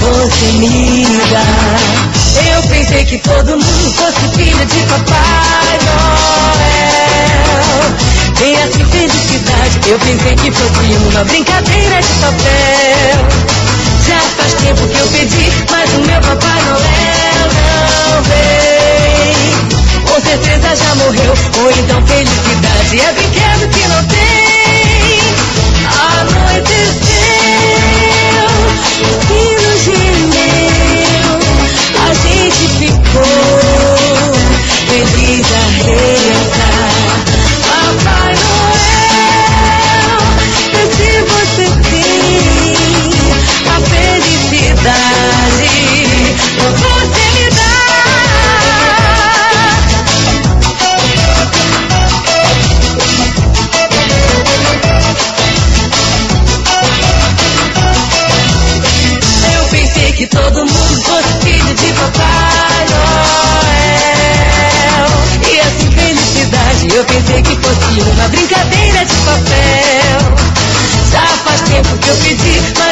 você me dá. Eu pensei que todo mundo fosse filho de Papai Noel. E assim felicidade, eu pensei que fosse uma brincadeira de papel. Já faz tempo que eu pedi, mas o meu Papai Noel não vem. Com certeza já morreu, ou então felicidade é brinquedo que não tem. Anoiteceu e no gemeu, a gente ficou feliz a rezar. Papai Noel, e se você tem a felicidade, você me dá. Eu pensei que todo mundo fosse filho de Papai Noel. E assim felicidade, eu pensei que fosse uma brincadeira de papel. Já faz tempo que eu pedi,